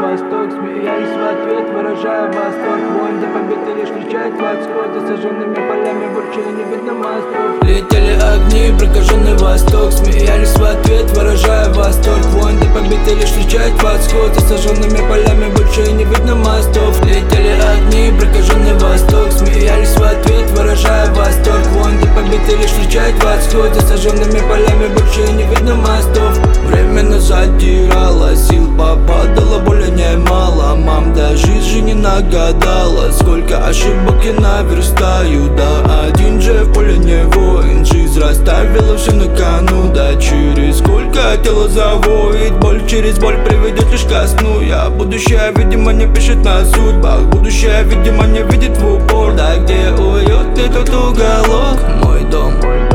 восток, смеялись в ответ, выражая восторг. Воин до победы лишь встречает восход, и сожженными полями больше не видно мостов. Летели огни, прокаженный восток, смеялись в ответ, выражая восторг. Воин до победы лишь встречает восход, и сожженными полями больше не видно мостов. Летели огни, прокаженный восток, смеялись в ответ, выражая восторг. Воин до победы лишь встречает восход, и сожженными полями больше не видно мостов. Временно задирала, сил попадала, боли немало. Мам даже жизни нагадала, сколько ошибок я наверстаю. Да один же в поле не воин, жизнь расставила все на кону. Да через сколько тело завоет, боль через боль приведет лишь ко сну. Я будущее, видимо, не пишет на судьбах, будущее, видимо, не видит в упор. Да где уютный тот уголок, мой дом.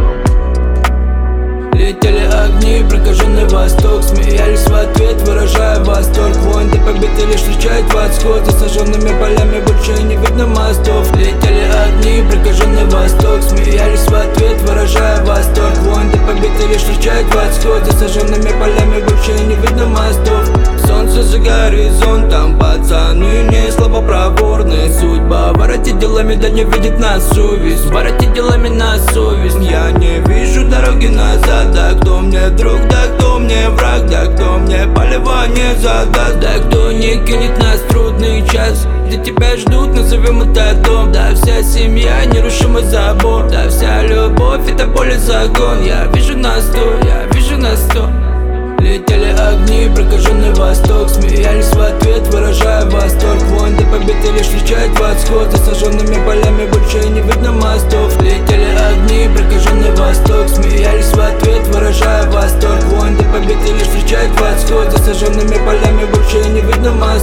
Летели огни, прокаженный восток, смеялись в ответ, выражая восторг. Воин до победы лишь встречает восход, и сожженными полями больше не видно мостов. Летели огни, прокаженный восток, смеялись в ответ, выражая восторг. Воин до победы лишь встречает восход, и сожженными полями больше не видно мостов. Солнце за горизонтом, пацаны не слабо проворные. Судьба воротит делами, да не видит нас совесть, воротит делами на совесть. Я не вижу дороги назад. Да кто мне друг, да кто мне враг, да кто мне полива не задаст, да кто не кинет нас в трудный час. Где тебя ждут, назовем это дом. Да вся семья, нерушимый забор. Да вся любовь, это поле закон. Я вижу на 100, я вижу на 100. Летели огни, прокаженный восток, смеялись в ответ, выражая восторг. Воин до победы лишь встречает восход, и сожженными полями больше не видно мостов. Летели огни, прокаженный восток, смеялись в ответ, выражая восторг. Воин до победы лишь встречает восход, и сожженными полями больше не видно мостов.